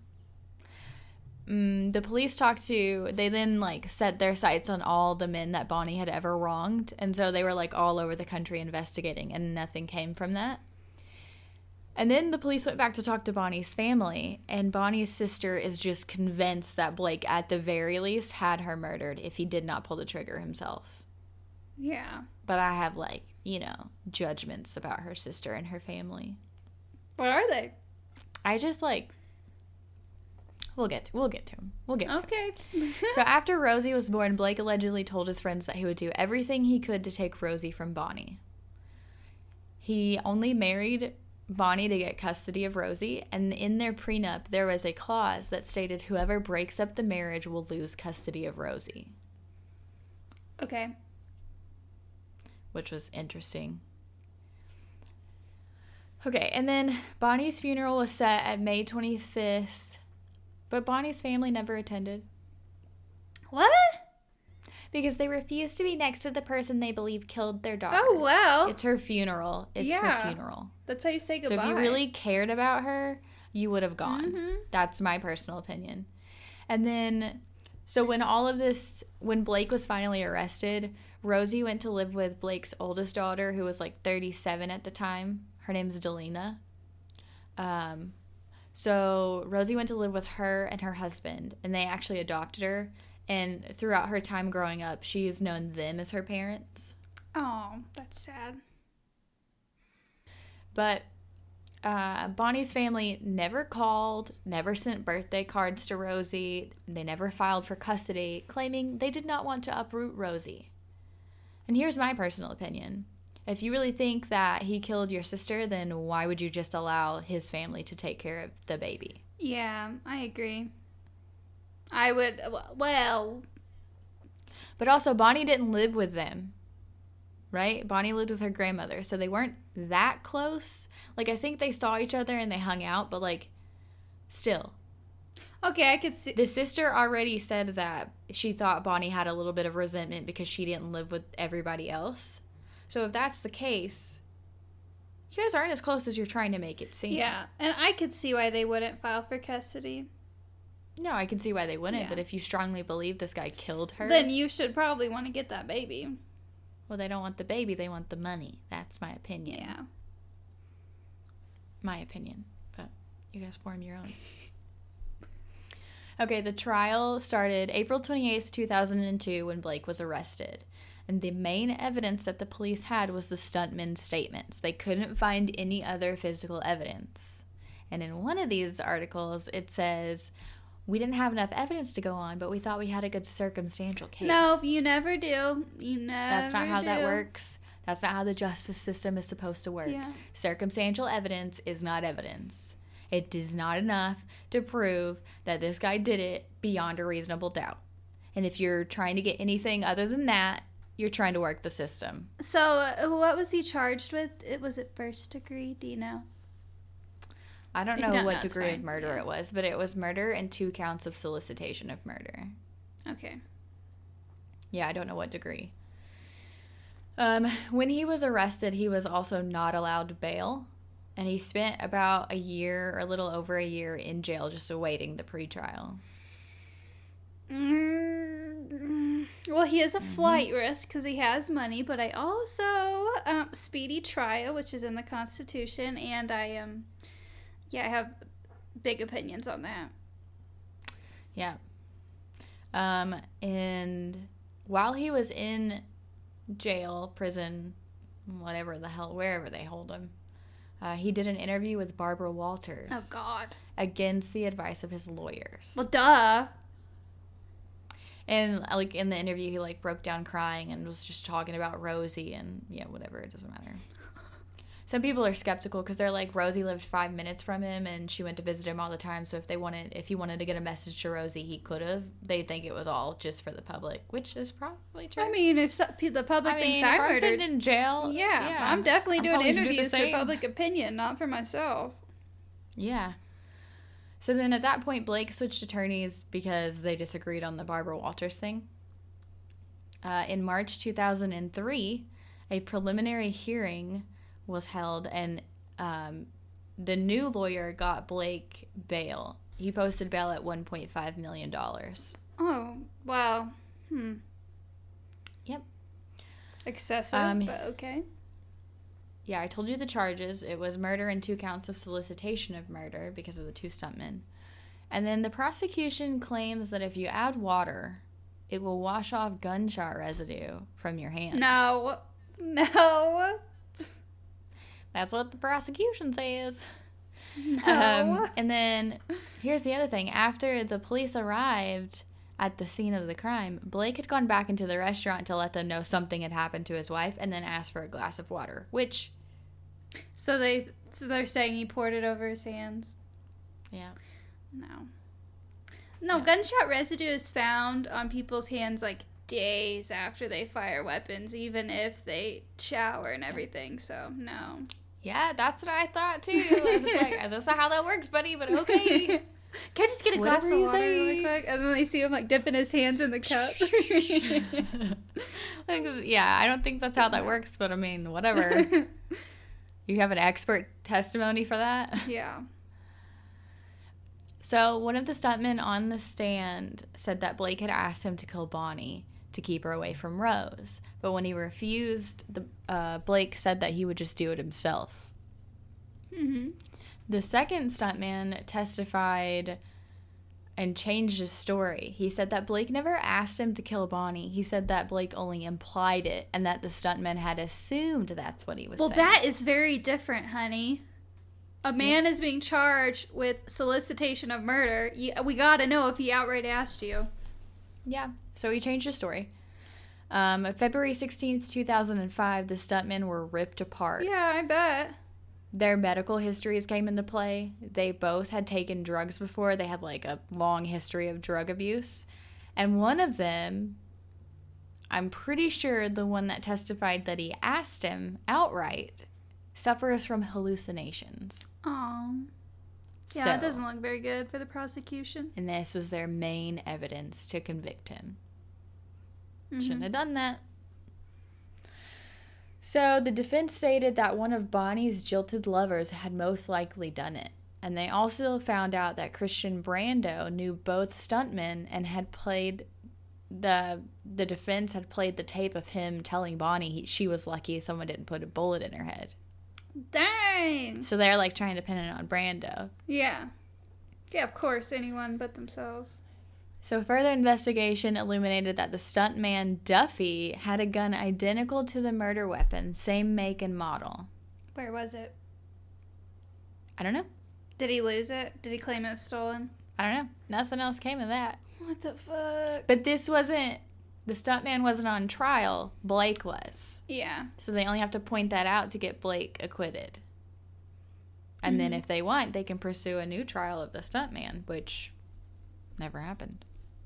The police they then, like, set their sights on all the men that Bonnie had ever wronged. And so they were, like, all over the country investigating, and nothing came from that. And then the police went back to talk to Bonnie's family, and Bonnie's sister is just convinced that Blake, at the very least, had her murdered if he did not pull the trigger himself. Yeah. But I have, like, judgments about her sister and her family. What are they? I just, like... We'll get to him. Okay. So after Rosie was born, Blake allegedly told his friends that he would do everything he could to take Rosie from Bonnie. He only married Bonnie to get custody of Rosie, and in their prenup, there was a clause that stated whoever breaks up the marriage will lose custody of Rosie. Okay. Which was interesting. Okay, and then Bonnie's funeral was set at May 25th. But Bonnie's family never attended. What? Because they refused to be next to the person they believe killed their daughter. Oh, well. It's her funeral. It's her funeral. That's how you say goodbye. So if you really cared about her, you would have gone. Mm-hmm. That's my personal opinion. And then, so when Blake was finally arrested, Rosie went to live with Blake's oldest daughter, who was like 37 at the time. Her name's Delina. So Rosie went to live with her and her husband, and they actually adopted her. And throughout her time growing up, she's known them as her parents. Oh, that's sad. But Bonnie's family never called, never sent birthday cards to Rosie. They never filed for custody, claiming they did not want to uproot Rosie. And here's my personal opinion. If you really think that he killed your sister, then why would you just allow his family to take care of the baby? Yeah, I agree. I would, well. But also, Bonnie didn't live with them, right? Bonnie lived with her grandmother, so they weren't that close. Like, I think they saw each other and they hung out, but, like, still. Okay, I could see. The sister already said that she thought Bonnie had a little bit of resentment because she didn't live with everybody else. So if that's the case, you guys aren't as close as you're trying to make it seem. Yeah, and I could see why they wouldn't file for custody. No, I can see why they wouldn't, Yeah. but if you strongly believe this guy killed her... Then you should probably want to get that baby. Well, they don't want the baby, they want the money. That's my opinion. Yeah. My opinion. But you guys form your own. Okay, the trial started April 28th, 2002, when Blake was arrested. And the main evidence that the police had was the stuntman's statements. They couldn't find any other physical evidence. And in one of these articles, it says, we didn't have enough evidence to go on, but we thought we had a good circumstantial case. Nope, you never do. You never That's not how do. that works. That's not how the justice system is supposed to work. Yeah. Circumstantial evidence is not evidence. It is not enough to prove that this guy did it beyond a reasonable doubt. And if you're trying to get anything other than that, you're trying to work the system. So, what was he charged with? Was it first degree? Do you know? I don't If you know don't what know, it's degree of fine. murder Yeah. it was, but it was murder and 2 counts of solicitation of murder. Okay. Yeah, I don't know what degree. When he was arrested, he was also not allowed bail. And he spent about a year or a little over a year in jail just awaiting the pretrial. Well, he is a flight risk because he has money, but I also speedy trial, which is in the Constitution, and I have big opinions on that. Yeah. And while he was in jail, prison, whatever the hell, wherever they hold him, he did an interview with Barbara Walters. Oh, God. Against the advice of his lawyers. Well, duh. And like in the interview, he like broke down crying and was just talking about Rosie and yeah, whatever. It doesn't matter. Some people are skeptical because they're like, Rosie lived 5 minutes from him and she went to visit him all the time. So if he wanted to get a message to Rosie, he could have. They think it was all just for the public, which is probably true. I mean, if the public thinks I if I'm murdered, sitting in jail, yeah, I'm definitely doing probably gonna do the interviews for same. public opinion, not for myself. Yeah. So then at that point, Blake switched attorneys because they disagreed on the Barbara Walters thing. In March 2003, a preliminary hearing was held, and the new lawyer got Blake bail. He posted bail at $1.5 million. Oh, wow. Yep. Excessive, but okay. Yeah, I told you the charges. It was murder and 2 counts of solicitation of murder because of the 2 stuntmen. And then the prosecution claims that if you add water, it will wash off gunshot residue from your hands. No. That's what the prosecution says. No. And then here's the other thing. After the police arrived at the scene of the crime, Blake had gone back into the restaurant to let them know something had happened to his wife and then asked for a glass of water, which... So they're saying he poured it over his hands? Yeah. No, gunshot residue is found on people's hands like days after they fire weapons, even if they shower and everything, so no. Yeah, that's what I thought too. I was like, that's not how that works, buddy, but okay. Can I just get a glass Whatever of you water really say. quick? And then they see him like dipping his hands in the cup. Yeah, I don't think that's how that works, but I mean, whatever. You have an expert testimony for that? Yeah. So one of the stuntmen on the stand said that Blake had asked him to kill Bonnie to keep her away from Rose. But when he refused, Blake said that he would just do it himself. Mm-hmm. The second stuntman testified and changed his story. He said that Blake never asked him to kill Bonnie. He said that Blake only implied it and that the stuntman had assumed that's what he was saying. Well, that is very different, honey. A man is being charged with solicitation of murder. We gotta know if he outright asked you. Yeah, so he changed his story. February 16th, 2005, the stuntmen were ripped apart. Yeah, I bet. Their medical histories came into play. They both had taken drugs before. They had like a long history of drug abuse. And one of them, I'm pretty sure the one that testified that he asked him outright, suffers from hallucinations. Oh. Yeah, So- it doesn't look very good for the prosecution. And this was their main evidence to convict him. Mhm. Shouldn't have done that. So the defense stated that one of Bonnie's jilted lovers had most likely done it. And they also found out that Christian Brando knew both stuntmen and had played the defense had played the tape of him telling Bonnie she was lucky someone didn't put a bullet in her head. Dang. So they're like trying to pin it on Brando. Yeah. Yeah, of course, anyone but themselves. So further investigation illuminated that the stuntman Duffy had a gun identical to the murder weapon, same make and model. Where was it? I don't know. Did he lose it? Did he claim it was stolen? I don't know. Nothing else came of that. What the fuck? But this wasn't, the stuntman wasn't on trial. Blake was. Yeah. So they only have to point that out to get Blake acquitted. And then if they want, they can pursue a new trial of the stuntman, which never happened.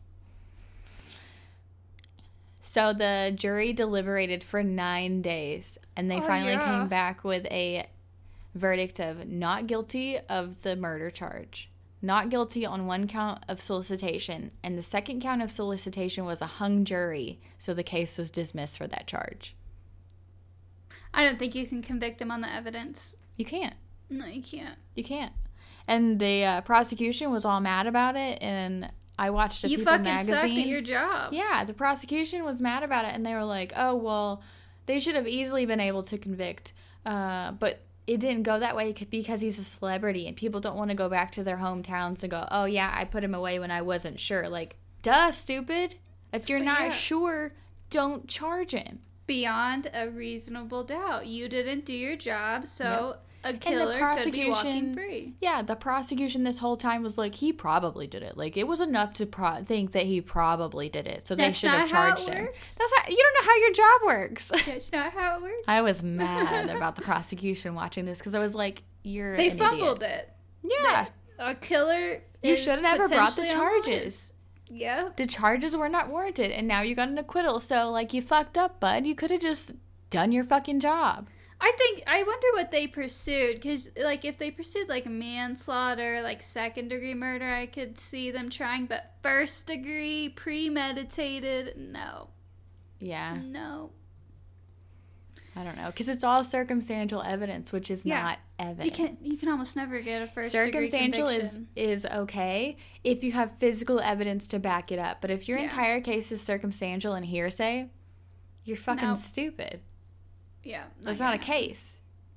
So the jury deliberated for 9 days, and they finally came back with a verdict of not guilty of the murder charge, not guilty on one count of solicitation, and the second count of solicitation was a hung jury, so the case was dismissed for that charge. I don't think you can convict him on the evidence. You can't. No, you can't. You can't. And the prosecution was all mad about it, and I watched a People magazine. You fucking sucked at your job. Yeah, the prosecution was mad about it, and they were like, oh, well, they should have easily been able to convict, but it didn't go that way because he's a celebrity, and people don't want to go back to their hometowns and go, oh, yeah, I put him away when I wasn't sure. Like, duh, stupid. If you're not sure, don't charge him. Beyond a reasonable doubt. You didn't do your job, so... Yep. A killer could be walking free. Yeah, the prosecution this whole time was like, he probably did it. Like, it was enough to think that he probably did it. So they should have charged him. That's not, you don't know how your job works. That's not how it works. I was mad about the prosecution watching this because I was like, They fumbled it. Yeah. A killer You should have never brought the charges. Yeah. The charges were not warranted, and now you got an acquittal. So, like, you fucked up, bud. You could have just done your fucking job. I wonder what they pursued, because, like, if they pursued, like, manslaughter, like, second-degree murder, I could see them trying, but first-degree, premeditated, no. Yeah. No. I don't know, because it's all circumstantial evidence, which is not evidence. You can almost never get a first-degree circumstantial conviction. is okay if you have physical evidence to back it up, but if your entire case is circumstantial and hearsay, you're fucking stupid. Yeah. That's not a case.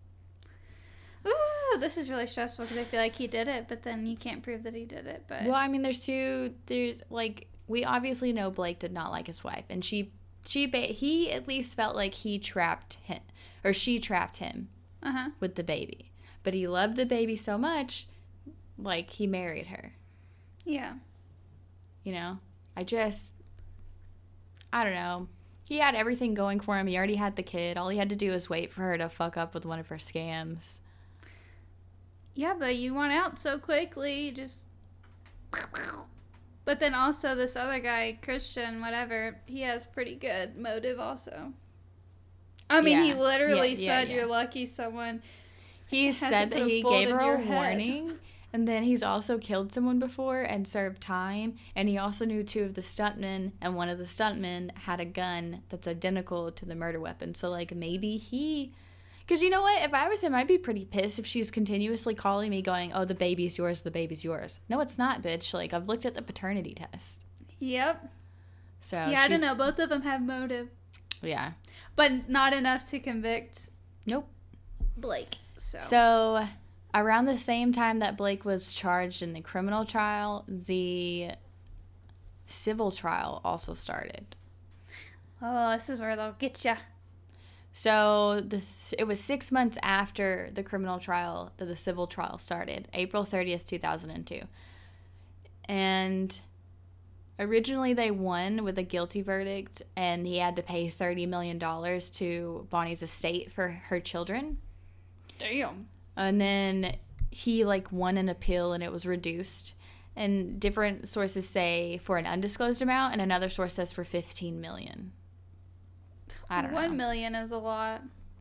Ooh, this is really stressful because I feel like he did it, but then you can't prove that he did it. But well, I mean, there's like, we obviously know Blake did not like his wife, and he at least felt like he trapped him, or she trapped him with the baby. But he loved the baby so much, like, he married her. Yeah. You know? I don't know. He had everything going for him. He already had the kid. All he had to do was wait for her to fuck up with one of her scams. Yeah, but you want out so quickly. Just... But then also this other guy, Christian, whatever, he has pretty good motive also. I mean, he literally said you're lucky someone... He said that he gave her a warning, and then he's also killed someone before and served time, and he also knew two of the stuntmen, and one of the stuntmen had a gun that's identical to the murder weapon. So, like, maybe he... Because you know what? If I was him, I'd be pretty pissed if she's continuously calling me going, oh, the baby's yours, the baby's yours. No, it's not, bitch. Like, I've looked at the paternity test. Yep. So yeah, I don't know. Both of them have motive. Yeah. But not enough to convict... Nope. Blake. So, around the same time that Blake was charged in the criminal trial, the civil trial also started. Oh, this is where they'll get ya. So, it was 6 months after the criminal trial that the civil trial started, April 30th, 2002. And originally they won with a guilty verdict, and he had to pay $30 million to Bonnie's estate for her children. Damn. And then he, like, won an appeal and it was reduced. And different sources say for an undisclosed amount, and another source says for $15 million. I don't know. $1 million is a lot.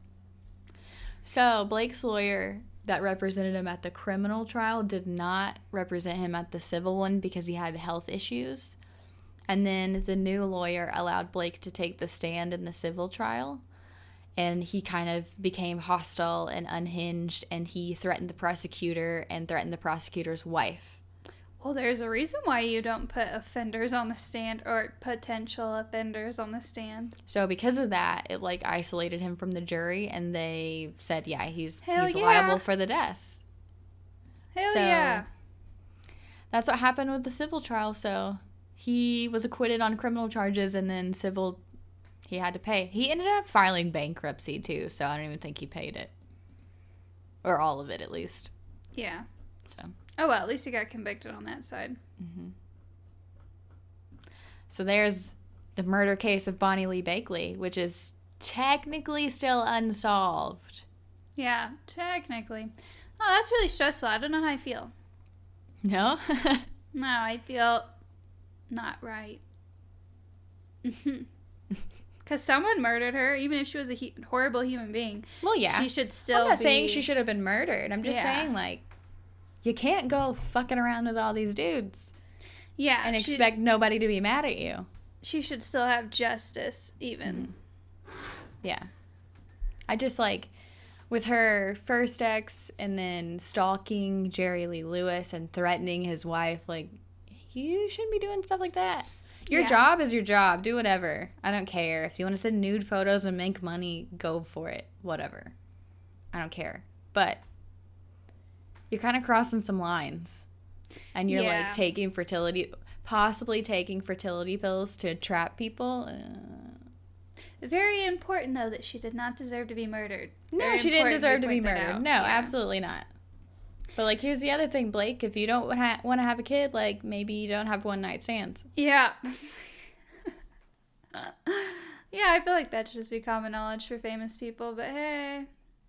So Blake's lawyer that represented him at the criminal trial did not represent him at the civil one because he had health issues. And then the new lawyer allowed Blake to take the stand in the civil trial. and he kind of became hostile and unhinged, and he threatened the prosecutor and threatened the prosecutor's wife. Well, there's a reason why you don't put offenders on the stand, or potential offenders on the stand. So because of that, it like isolated him from the jury, and they said, yeah, he's Hell yeah. liable for the death. Hell So, yeah. That's what happened with the civil trial. So he was acquitted on criminal charges, and then civil, he had to pay. He ended up filing bankruptcy too, so I don't even think he paid it. Or all of it, at least. Yeah. So. Oh, well, at least he got convicted on that side. Mm-hmm. So there's the murder case of Bonnie Lee Bakley, which is technically still unsolved. Yeah, technically. Oh, that's really stressful. I don't know how I feel. No? No, I feel not right. Because someone murdered her, even if she was a horrible human being. Well, yeah. She should still I'm not saying she should have been murdered. I'm just Yeah. saying, like, you can't go fucking around with all these dudes. Yeah. And expect nobody to be mad at you. She should still have justice, even. Yeah. I just, like, with her first ex and then stalking Jerry Lee Lewis and threatening his wife, like, you shouldn't be doing stuff like that. Your job is your job. Do whatever. I don't care. If you want to send nude photos and make money, go for it. Whatever. I don't care. But you're kind of crossing some lines. And you're, like, possibly taking fertility pills to trap people. Very important, though, that she did not deserve to be murdered. No, she didn't deserve to be murdered. No, absolutely not. But, like, here's the other thing, Blake. If you don't want to have a kid, like, maybe you don't have one-night stands. Yeah. Yeah, I feel like that should just be common knowledge for famous people, but hey.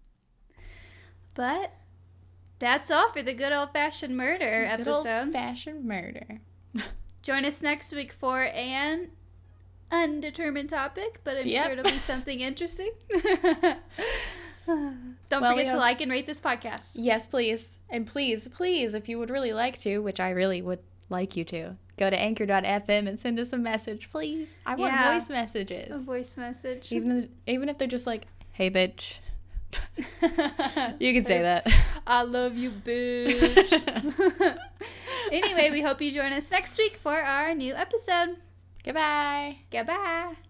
But that's all for the good old-fashioned murder episode. Good old-fashioned murder. Join us next week for an undetermined topic, but I'm sure it'll be something interesting. Don't forget to like and rate this podcast. Yes, please. And please, if you would really like to, which I really would like you to, go to anchor.fm and send us a message, please. I want voice messages. A voice message. Even if they're just like, hey, bitch. You can say that. I love you, bitch. Anyway, we hope you join us next week for our new episode. Goodbye. Goodbye.